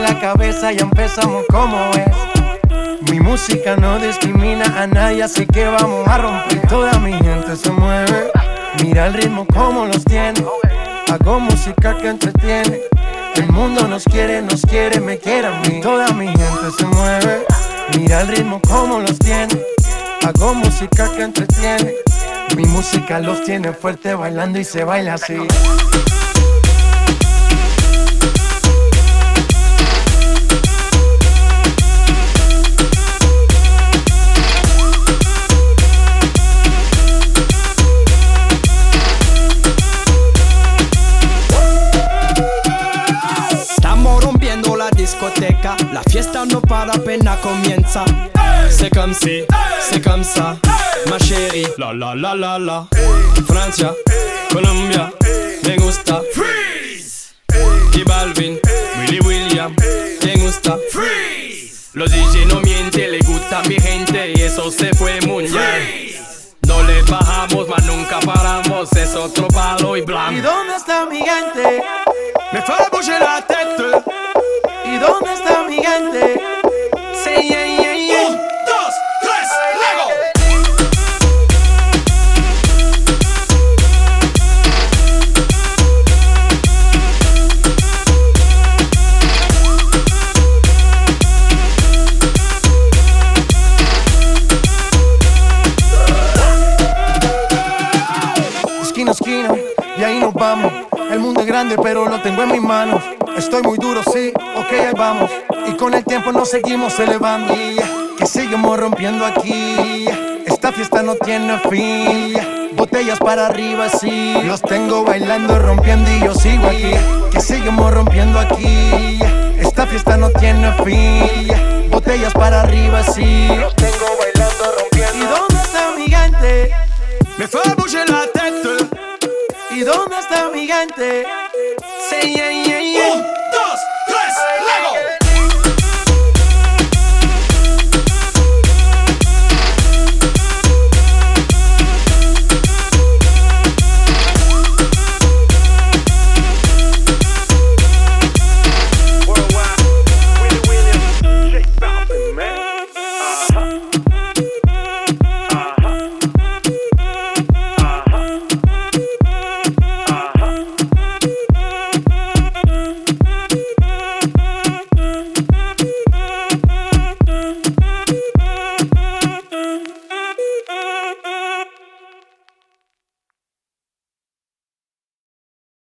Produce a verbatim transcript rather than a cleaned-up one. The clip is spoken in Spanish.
la cabeza y empezamos como es. Mi música no discrimina a nadie, así que vamos a romper. Toda mi gente se mueve, mira el ritmo como los tiene. Hago música que entretiene. El mundo nos quiere, nos quiere, me quiere a mí. Toda mi gente se mueve, mira el ritmo como los tiene. Hago música que entretiene. Mi música los tiene fuerte bailando y se baila así. Estamos rompiendo la discoteca, la fiesta no para, apenas comienza. C'est comme si, c'est comme ça, ma chérie. La la la la la. Francia, Colombia, me gusta. Freeze. Y Balvin, Willy William, me gusta. Freeze. Los D J no mienten, le gusta mi gente y eso se fue muy bien. No le bajamos, mas nunca paramos, es otro palo y blanco. ¿Y dónde está mi gente? Me fait bouger la tête. ¿Y dónde está mi gente? Say yeah yeah yeah. Un, dos, tres, Lego. Esquina a esquina, y ahí nos vamos. El mundo es grande, pero lo tengo en mis manos. Estoy muy duro, sí, ok, ahí vamos. Y con el tiempo nos seguimos elevando. Que seguimos rompiendo aquí. Esta fiesta no tiene fin. Botellas para arriba, sí. Los tengo bailando, rompiendo y yo sigo aquí. Que seguimos rompiendo aquí. Esta fiesta no tiene fin. Botellas para arriba, sí. Los tengo bailando, rompiendo. ¿Y dónde está mi gente? Me fait bouger la tête. ¿Y dónde está mi gente? Say yeah yeah.